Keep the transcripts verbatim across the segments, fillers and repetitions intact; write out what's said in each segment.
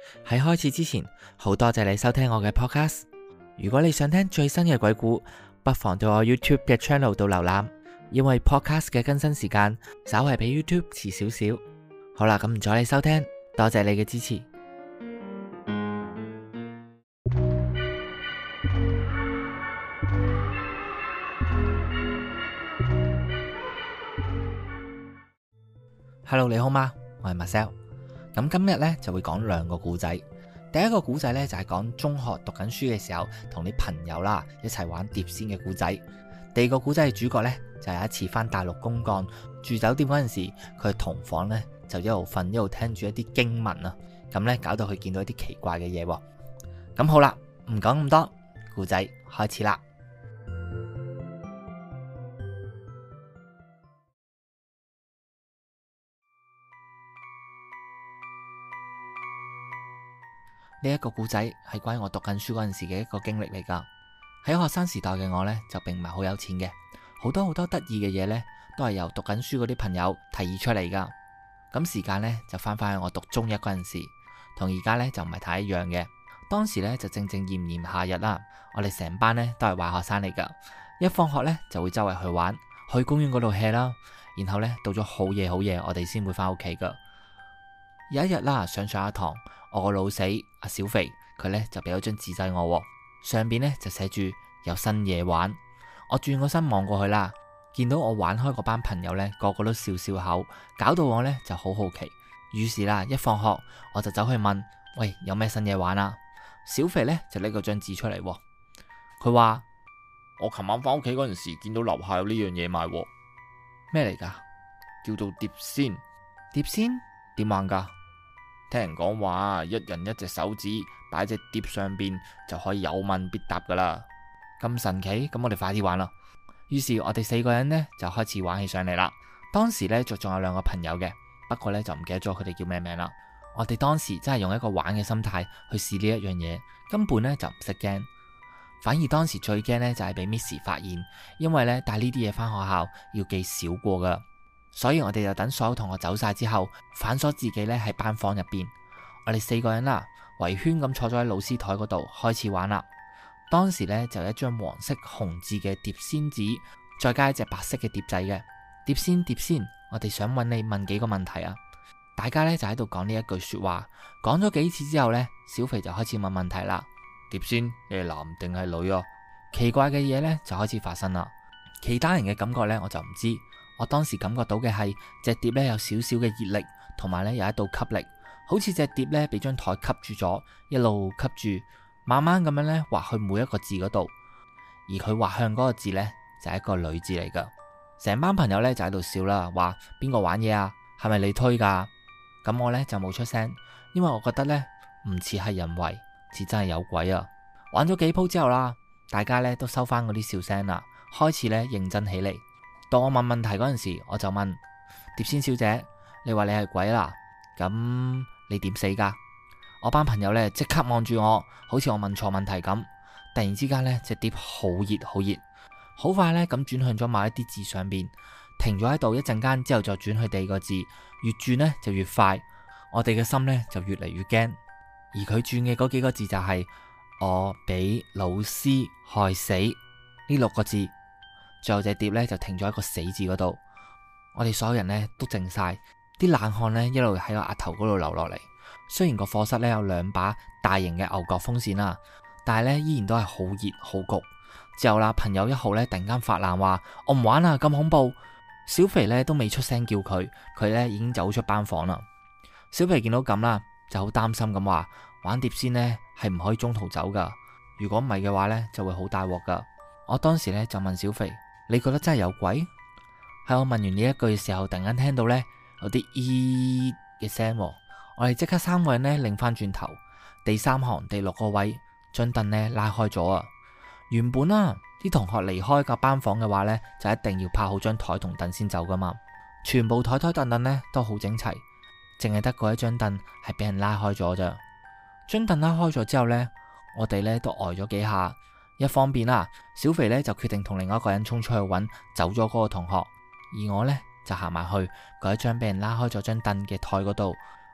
喺開始之前，好多謝你收聽我嘅 podcast。如果你想聽最新嘅鬼故，不妨到我 YouTube 嘅 channel 度瀏覽，因為 podcast 嘅更新時間稍為比 YouTube 遲少少。好啦，咁唔阻你收聽，多謝你嘅支持。Hello， 你好嗎？我係 Marcel。咁今日呢就會講兩個故仔。第一個故仔呢就係講中學讀緊書嘅時候，同啲朋友啦一齊玩碟仙嘅故仔。第二個故仔嘅主角呢，就有一次返大陸公幹住酒店嗰陣時，佢同房呢就一路瞓一路聽住一啲經文啊，咁呢搞到佢見到一啲奇怪嘅嘢。咁好啦，唔講咁多，故仔開始啦。呢一個故仔係關於我讀緊書嗰陣時嘅一個經歷嚟噶。喺學生時代嘅我呢，就並唔係好有錢嘅，好多好多得意嘅嘢呢，都係由讀緊書嗰啲朋友提議出嚟噶。咁時間呢，就翻返去我讀中一嗰陣時，同而家呢，就唔係太一樣嘅。當時呢，就正正炎炎夏日啦，我哋成班呢，都係壞學生嚟噶。一放學呢，就會周圍去玩，去公園嗰度 hea 啦，然後呢，到咗好夜好夜，我哋先會翻屋企噶。有一日啦，上上一堂，我個老死阿小肥佢呢就俾咗張紙仔我，上邊呢就寫住有新嘢玩。我轉個身望過去啦，見到我玩開嗰班朋友呢，個個都笑笑口，搞到我呢就好好奇。於是啦，一放學我就走去問：喂，有咩新嘢玩啊？小肥呢就拎個張紙出嚟，佢話：我琴晚翻屋企嗰陣時，見到樓下有呢樣嘢賣，咩嚟噶？叫做碟仙。碟仙點玩噶？聽人講話，一人一隻手指擺隻碟上邊就可以有問必答噶啦，咁神奇，咁我哋快啲玩啦。於是我哋四個人呢就開始玩起上嚟啦。當時呢就仲有兩個朋友嘅，不過呢就唔記得咗佢哋叫咩名啦。我哋當時真係用一個玩嘅心態去試呢一樣嘢，根本呢就唔識驚，反而當時最驚呢就係俾 Miss 發現，因為呢帶呢啲嘢返學校要記少過噶。所以我哋就等所有同學走晒之後，反鎖自己呢喺班房入邊。我哋四個人啦，圍圈咁坐咗喺老師台嗰度開始玩啦。當時呢，就有一張黃色紅字嘅碟仙紙，再加一隻白色嘅碟仔嘅。碟仙碟仙，我哋想揾你問幾個問題啊。大家呢就喺度講呢一句說話，講咗幾次之後呢，小肥就開始問問題啦。碟仙，你係男定係女啊？奇怪嘅嘢呢就開始發生啦。其他人嘅感覺呢，我就唔知。我當時感覺到嘅係隻碟咧有少少嘅熱力，同埋咧有一道吸力，好似隻碟咧俾張台吸住咗，一路吸住，慢慢咁樣咧畫去每一個字嗰度。而佢畫向嗰個字咧就係一個女字嚟噶。成班朋友咧就喺度笑啦，話邊個玩嘢啊？係咪你推噶？咁我咧就冇出聲，因為我覺得咧唔似係人為，似真係有鬼啊！玩咗幾鋪之後啦，大家咧都收翻嗰啲笑聲啦，開始咧認真起嚟。到我問問題嗰陣時，我就問碟仙小姐：你話你係鬼啦？咁你點死噶？我班朋友呢即刻望住我，好似我問錯問題咁。突然之間呢，隻碟好熱好熱，好快呢咁轉向咗某一啲字上邊，停咗喺度一陣間之後，就轉去第二個字，越轉呢就越快。我哋嘅心呢就越嚟越驚。而佢轉嘅嗰幾個字就係、是、我俾老師害死呢六個字。最後隻碟咧就停咗喺個死字嗰度，我哋所有人咧都靜晒，啲冷汗咧一路喺個額頭嗰度流落嚟。雖然個課室咧有兩把大型嘅牛角風扇啦，但係咧依然都係好熱好焗。之後啦，朋友一號咧突然間發難話：我唔玩啦，咁恐怖！小肥咧都未出聲叫佢，佢咧已經走出班房啦。小肥見到咁啦，就好擔心咁話：玩碟仙咧係唔可以中途走噶，如果唔係嘅話咧就會好大鑊噶。我當時咧就問小肥：你覺得真係有鬼？喺我問完呢一句嘅時候，突然間聽到呢有啲咦嘅聲，我哋即刻三個人呢擰翻轉頭，第三行第六個位張凳呢拉開咗啊！原本啊啲同學離開個班房嘅話呢，就一定要拍好張台同凳先走噶嘛，全部台台凳凳呢都好整齊，淨係得嗰一張凳係俾人拉開咗咋。張凳拉開咗之後呢，我哋呢都呆咗幾下。一方面啦，小肥咧就決定同另外一個人衝出去揾走咗嗰個同學，而我呢就行埋去嗰一張俾人拉開咗張凳嘅台嗰度，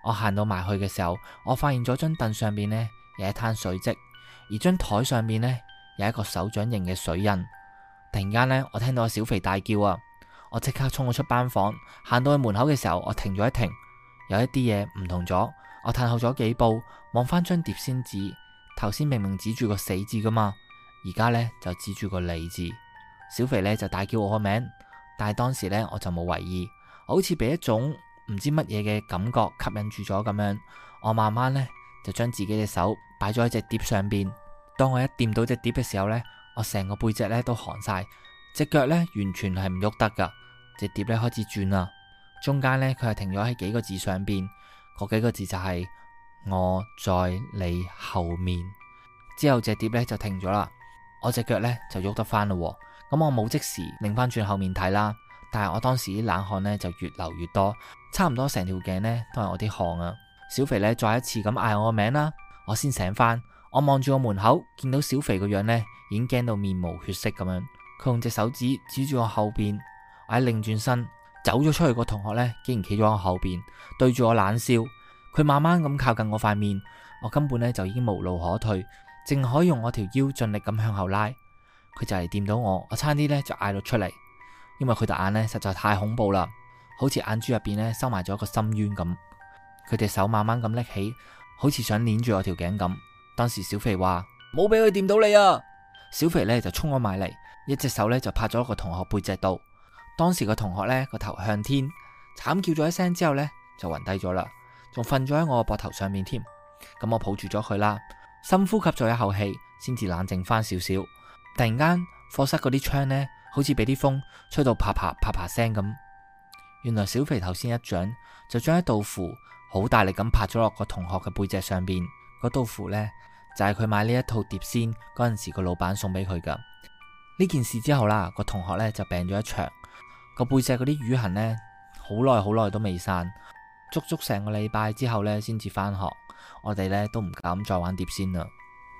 我行到埋去嘅時候，我發現咗張凳上面呢有一灘水漬，而張台上面呢有一個手掌形嘅水印。突然間呢，我聽到小肥大叫啊！我即刻衝咗出班房，行到去門口嘅時候，我停咗一停，有一啲嘢唔同咗。我退後咗幾步，望翻張碟先指，頭先明明指住個死字噶嘛，而家呢就指住個利字。小肥呢就大叫我個名，但係當時呢我就冇為意，我好似俾一種唔知乜嘢嘅感覺吸引住咗咁樣。我慢慢呢就將自己嘅手擺咗喺隻碟上邊。當我一掂到隻碟嘅時候呢，我成個背脊呢都寒晒，隻腳呢完全係唔喐得噶。隻碟呢開始轉啦，中間呢，佢係停咗喺幾個字上邊，嗰幾個字就係我在你後面。之後隻碟呢就停咗啦，我隻腳呢就喐得翻啦。咁我冇即時擰翻轉後面睇啦，但係我當時啲冷汗呢就越流越多，差唔多成條頸呢都係我啲汗啊。小肥呢再一次咁嗌我個名啦，我先醒翻。我望住個門口，見到小肥個樣呢已經驚到面無血色咁樣，佢用隻手指指住我後邊。我一擰轉身走咗出去，個同學呢竟然企咗我後邊，對住我冷笑。佢慢慢咁靠近我塊面，我根本呢就已經無路可退，淨可以用我條腰盡力咁向後拉。佢就嚟掂到我，我差啲呢就嗌到出嚟，因為佢對眼呢實在太恐怖啦，好似眼珠入邊呢收埋咗一個深淵咁。佢隻手慢慢咁拎起，好似想捏住我條頸咁。當時小肥話冇俾佢掂到你啊！小肥呢就衝咗埋嚟，一隻手呢就拍咗個同學背脊度。當時個同學呢個頭向天，慘叫咗一聲之後呢就暈低咗啦，仲瞓咗喺我個膊頭上面添。咁我抱住咗佢啦，深呼吸咗一口氣，先至冷靜翻少少。突然間課室嗰啲窗呢好似俾啲風吹到啪啪啪啪聲咁。原來小肥頭先一掌就將一道符好大力咁拍咗落個同學嘅背脊上邊。嗰道符呢就係佢買呢一套碟仙嗰陣時個老闆送俾佢噶。呢件事之後啦，個同學呢就病咗一場。個背脊嗰啲瘀痕呢，好耐好耐都未散，足足成個禮拜之後呢先至返學。我哋呢都唔敢再玩碟仙啦。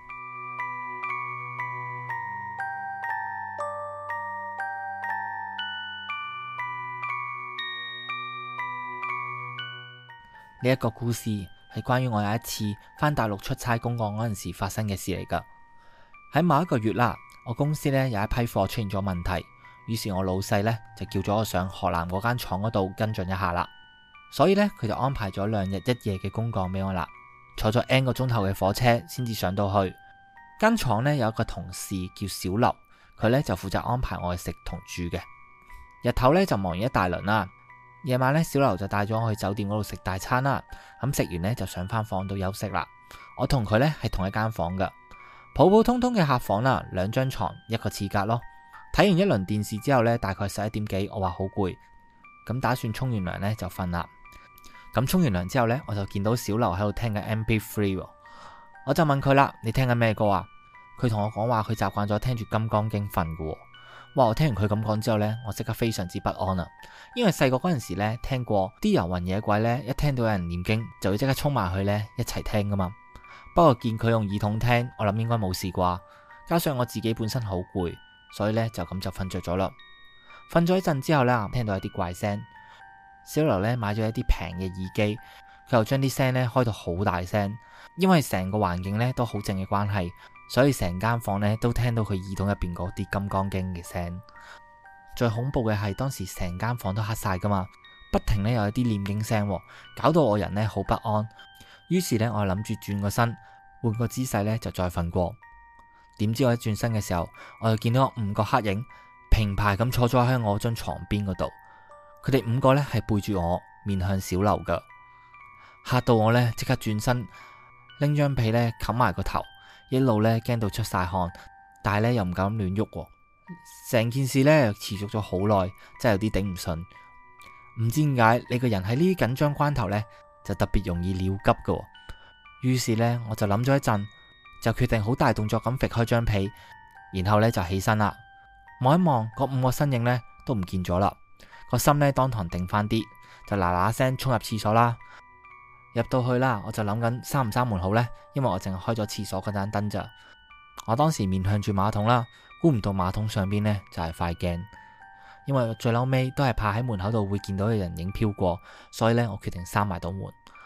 呢一個故事係關於我有一次返大陸出差公幹嗰陣時發生嘅事嚟噶。喺某一個月啦，我公司呢有一批貨出現咗問題。於是我老細呢就叫咗我上河南嗰間廠嗰度跟進一下啦，所以呢，佢就安排咗兩日一夜嘅公幹俾我啦，坐咗 N 個鐘頭嘅火車先至上到去。間廠呢有一個同事叫小劉，佢呢就負責安排我去食同住嘅。日頭呢就忙完一大輪啦，夜晚呢，小劉就帶咗我去酒店嗰度食大餐啦。咁食完呢，就上翻房度休息啦。我同佢呢係同一間房噶，普普通通嘅客房啦，兩張床一個廁格咯。睇完一輪電視之後呢，大概十一點幾，我話好攰，咁打算沖完涼呢就瞓啦。咁沖完涼之後呢，我就見到小劉喺度聽緊 M P 三，我就問佢啦：你聽緊咩歌啊？佢同我講話佢習慣咗聽住《金剛經》瞓噶。哇！我聽完佢咁講之後呢，我即刻非常之不安啦，因為細個嗰陣時呢聽過啲遊魂野鬼呢，一聽到有人念經就會即刻衝埋去呢一齊聽噶嘛。不過見佢用耳筒聽，我諗應該冇事啩。加上我自己本身好攰，所以呢，就咁就瞓着咗啦。瞓咗一陣之後呢，聽到一啲怪聲。小劉呢買咗一啲平嘅耳機，佢又將啲聲呢開到好大聲，因為成個環境呢都好靜嘅關係，所以成間房呢都聽到佢耳筒入邊嗰啲《金剛經》嘅聲。最恐怖嘅係當時成間房都黑晒噶嘛，不停呢有一啲念經聲，搞到我人呢好不安。於是呢，我諗住轉個身，換個姿勢呢就再瞓過。點知我一轉身嘅時候，我就見到五個黑影平排咁坐咗喺我張床邊嗰度。佢哋五個呢係背住我，面向小劉噶，嚇到我呢即刻轉身，拎張被呢冚埋個頭，一路呢驚到出晒汗，但係呢又唔敢亂喐。成件事呢持續咗好耐，真係有啲頂唔順。唔知點解你個人喺呢啲緊張關頭呢，就特別容易尿急噶。於是呢，我就諗咗一陣，就決定好大動作咁搣開張被，然後呢就起身啦。望一望，嗰五個身影呢都唔見咗啦。個心呢當堂定翻啲，就嗱嗱聲衝入廁所啦。入到去啦，我就諗緊閂唔閂門好呢，因為我淨係開咗廁所嗰盞燈咋。我當時面向住馬桶啦，估唔到馬桶上邊呢就係塊鏡，因為最嬲尾都係怕喺門口度會見到有人影飄過，所以呢，我決定閂埋道門。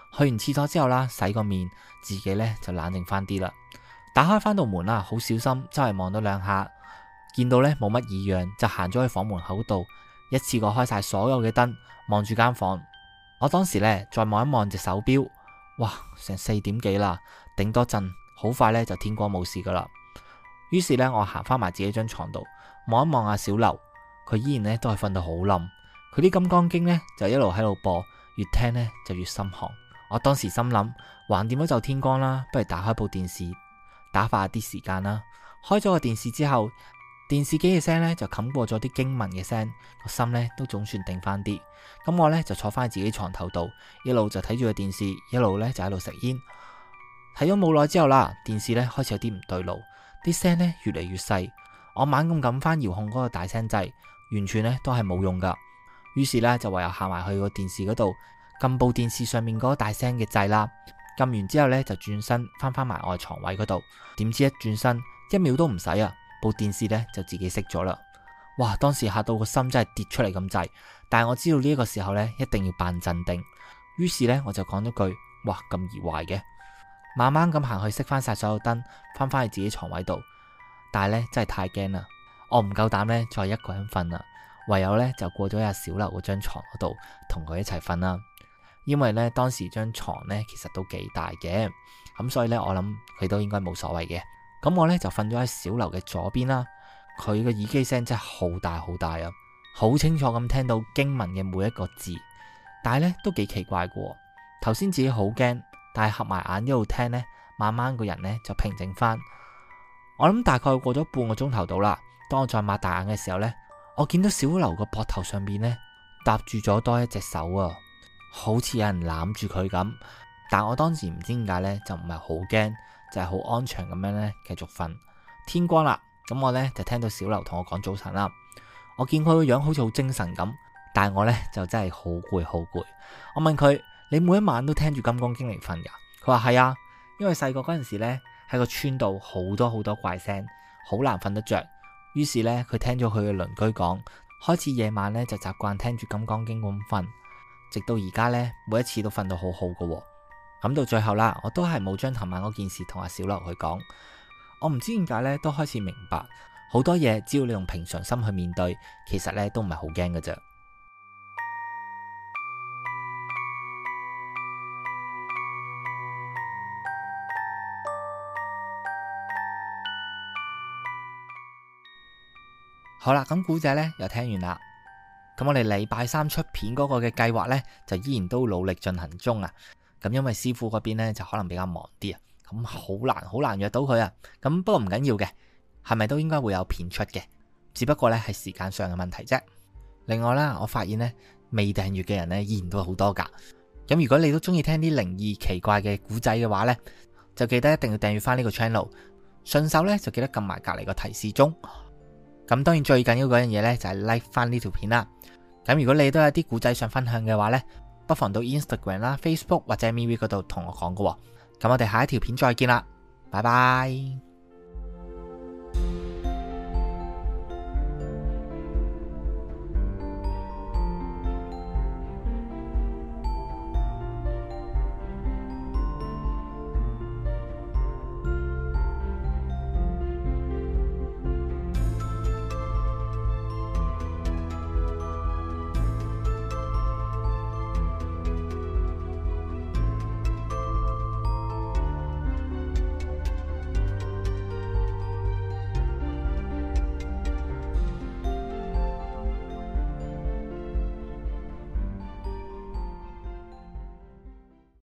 去完廁所之後啦，洗個面，自己呢就冷靜翻啲啦。打開翻道門啦，好小心周圍望咗兩下，見到呢冇乜異樣，就行咗去房門口度，一次過開晒所有嘅燈，望住間房。我當時呢再望一望隻手錶，哇，成四點幾啦，頂多陣，好快呢就天光冇事噶啦。於是呢，我行翻埋自己張床度，望一望阿小劉，佢依然呢都係瞓到好冧，佢啲金剛經呢就一路喺度播，越聽呢就越心寒。我當時心諗，橫掂都就天光啦，不如打開部電視打發下啲時間啦。開咗個電視之後，電視機嘅聲呢就冚過咗啲經文嘅聲，個心呢都總算定翻啲。咁我呢就坐翻喺自己床頭度，一路就睇住個電視，一路呢就喺度食煙。睇咗冇耐之後啦，電視呢開始有啲唔對路，啲聲呢越嚟越細。我猛咁撳翻遙控嗰個大聲掣，完全呢都係冇用噶。於是呢，就唯有行埋去個電視嗰度，撳部電視上面嗰個大聲嘅掣啦。撳完之後呢，就轉身翻翻埋我床位嗰度。點知一轉身一秒都唔使啊，部電視呢就自己熄咗啦。哇！當時嚇到個心真係跌出嚟咁滯。但係我知道呢一個時候呢，一定要扮鎮定。於是呢，我就講咗句：哇，咁易壞嘅！慢慢咁行去熄翻晒所有燈，翻返去自己床位度。但係呢，真係太驚啦，我唔夠膽呢再一個人瞓啦，唯有呢就過咗阿小劉嗰張床嗰度同佢一齊瞓啦。因為呢，當時張床呢其實都幾大嘅，咁所以呢，我諗佢都應該冇所謂嘅。咁我呢就瞓咗喺小劉嘅左邊啦。佢嘅耳機聲真係好大好大啊，好清楚咁聽到經文嘅每一個字。但係呢都幾奇怪嘅，頭先自己好驚，但係合埋眼一路聽呢，慢慢個人呢就平靜翻。我諗大概過咗半個鐘頭到啦。當我再擘大眼嘅時候呢，我見到小劉個膊頭上邊呢搭住咗多一隻手啊，好似有人攬住佢咁。但我當時唔知點解呢，就唔係好驚，就係好安詳咁樣呢繼續瞓。天光啦，咁我呢就聽到小劉同我講早晨啦。我見佢個樣好似好精神咁，但係我呢就真係好攰好攰。我問佢：你每一晚都聽住金剛經嚟瞓噶？佢話係啊，因為細個嗰陣時呢喺個村度好多好多怪聲，好難瞓得着。於是呢，佢聽咗佢嘅鄰居講，開始夜晚呢就習慣聽住金剛經咁瞓，直到而家呢，每一次都瞓到好好噶。咁到最後啦，我都係冇將琴晚嗰件事同阿小劉去講。我唔知點解呢，都開始明白好多嘢，只要你用平常心去面對，其實呢都唔係好驚㗎啫。好啦，咁古仔呢又聽完啦。咁我哋禮拜三出片嗰個嘅計劃呢，就依然都努力進行中啊。咁因為師傅嗰邊呢，就可能比較忙啲啊，咁好難好難約到佢啊。咁不過唔緊要嘅，係咪都應該會有片出嘅？只不過呢係時間上嘅問題啫。另外啦，我發現呢，未訂閱嘅人呢，依然都好多噶。咁如果你都中意聽啲靈異奇怪嘅古仔嘅話呢，就記得一定要訂閱翻呢個 channel。順手呢，就記得撳埋隔籬個提示鐘。咁當然最緊要嗰樣嘢呢，就係 like 翻呢條片啦。咁如果你都有啲古仔想分享嘅話呢，不妨到 Instagram 啦、Facebook 或者 MeWe 嗰度同我講㗎喎。咁我哋下一條片再見啦，拜拜。